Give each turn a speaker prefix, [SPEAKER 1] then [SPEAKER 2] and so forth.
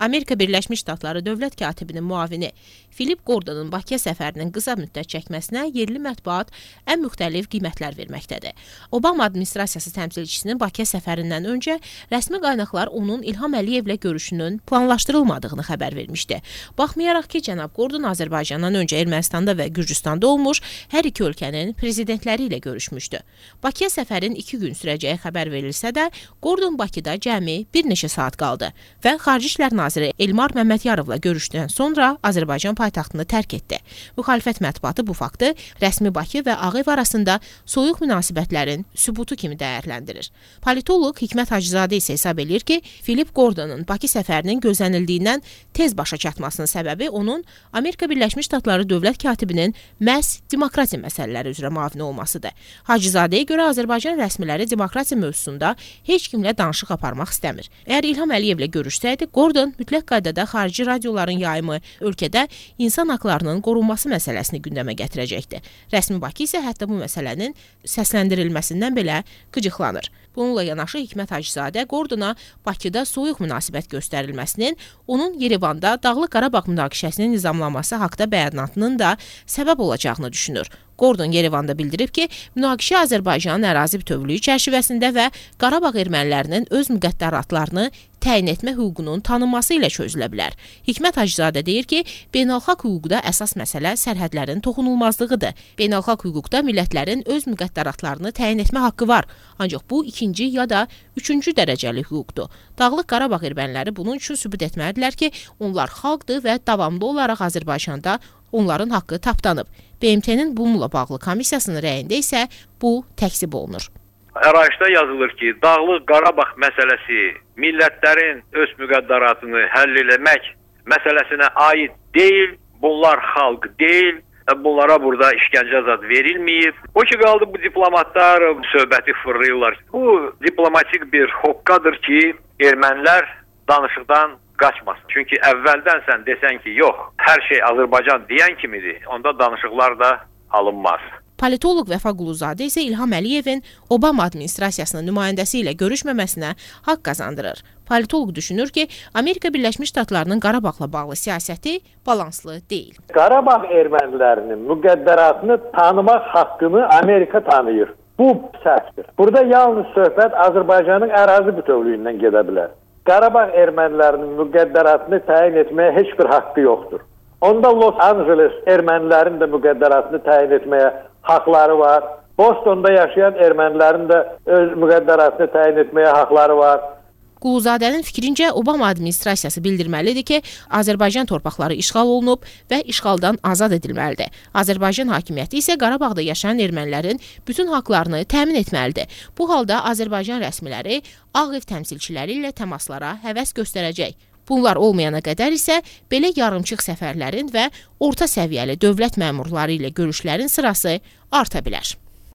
[SPEAKER 1] Amerika Birləşmiş Ştatları dövlət katibinin müavini Philip Gordonun Bakıya səfərinin qısa müddət çəkməsinə yerli mətbuat ən müxtəlif qiymətlər verməkdədir. Obama administrasiyası təmsilçisinin Bakıya səfərindən öncə rəsmi qaynaqlar onun İlham Əliyevlə görüşünün planlaşdırılmadığını xəbər vermişdi. Baxmayaraq ki, cənab Gordon Azərbaycandan öncə Ermənistanda və Gürcüstanda olmuş, hər iki ölkənin prezidentləri ilə görüşmüşdü. Bakıya səfərin 2 gün sürəcəyi xəbər verilsə də, Gordon Bakıda cəmi bir neçə saat qaldı və Xarici İşlər naziri Elmar Məmmədyarovla görüşdən sonra Azərbaycan paytaxtını tərk etdi. Müxalifət mətbuatı bu faktı rəsmi Bakı və Ağ Ev arasında soyuq münasibətlərin sübutu kimi dəyərləndirir. Politoloq Hikmət Hacızadə isə hesab edir ki, Philip Gordonun Bakı səfərinin gözlənildiyindən tez başa çatmasının səbəbi onun Amerika Birləşmiş Ştatları dövlət katibinin məhz demokratiya məsələləri üzrə müavini olmasıdır. Hacızadəyə görə Azərbaycan rəsmiləri demokratiya mövzusunda heç kimlə danışıq aparmaq istəmir. Əgər İlham Əliyevlə görüşsəydi, Gordon mütləq qaydada xarici radioların yayımı, ölkədə insan haqlarının qorunması məsələsini gündəmə gətirəcəkdi. Rəsmi Bakı isə hətta bu məsələnin səsləndirilməsindən belə qıcıqlanır. Bununla yanaşı Hikmət Hacızadə Gordona Bakıda soyuq münasibət göstərilməsinin, onun Yerevanda Dağlıq Qarabağ münaqişəsinin nizamlanması haqda bəyanatının da səbəb olacağını düşünür. Gordon Yerevanda bildirib ki, münaqişə Azərbaycanın ərazi bütövlüyü çərçivəsində və Qarabağ ermənilərinin öz müqəddəratlarını təyin etmə hüququnun tanınması ilə çözülə bilər. Hikmət Hacızadə deyir ki, beynəlxalq hüquqda əsas məsələ sərhədlərin toxunulmazlığıdır. Beynəlxalq hüquqda millətlərin öz müqəddəratlarını təyin etmə haqqı var. Ancaq bu ikinci ya da üçüncü dərəcəli hüquqdur. Dağlıq Qarabağ erməniləri bunun üçün sübut etməlidirlər ki, onlar xalqdır və davamlı olaraq Azərbaycanda onların haqqı tapdanıb. BMT-nin bununla bağlı komissiyasının rəyində isə bu təksib olunur.
[SPEAKER 2] Ərayişdə yazılır ki, Dağlıq Qarabağ məsələsi millətlərin öz müqəddəratını həll etmək məsələsinə aid deyil, bunlar xalq deyil, bunlara burada işgəncə zad verilməyib. O ki qaldı bu diplomatlar söhbəti fırlayırlar. Bu diplomatik bir hoqqadır ki, ermənilər danışıqdan qaçmasın. Çünki əvvəldən sən desən ki, yox, hər şey Azərbaycan deyən kimidir, onda danışıqlar da alınmaz.
[SPEAKER 1] Politoloq Vəfa Quluzadə isə İlham Əliyevin Obama administrasiyasının nümayəndəsi ilə görüşməməsinə haqq qazandırır. Politoloq düşünür ki, Amerika Birləşmiş Ştatlarının Qarabağla bağlı siyasəti balanslı deyil.
[SPEAKER 3] Qarabağ ermənilərinin müqəddəratını tanımaq haqqını Amerika tanıyır. Bu səhvdir. Burada yalnız söhbət Azərbaycanın ərazi bütövlüyündən gedə bilər. Qarabağ ermənilərinin müqəddəratını təyin etməyə heç bir haqqı yoxdur. Onda Los Angeles ermənilərin də müqəddəratını təyin etməyə haqları var. Bostonda yaşayan ermənilərin də öz müqəddəratını təyin etməyə haqları var.
[SPEAKER 1] Quluzadənin fikrincə Obama administrasiyası bildirməlidir ki, Azərbaycan torpaqları işğal olunub və işğaldan azad edilməlidir. Azərbaycan hakimiyyəti isə Qarabağda yaşayan ermənilərin bütün haqlarını təmin etməlidir. Bu halda Azərbaycan rəsmiləri Ağ Ev təmsilçiləri ilə təmaslara həvəs göstərəcək. Bunlar olmayana qədər isə belə yarımçıq səfərlərin və orta səviyyəli dövlət məmurları ilə görüşlərin sırası arta bilər.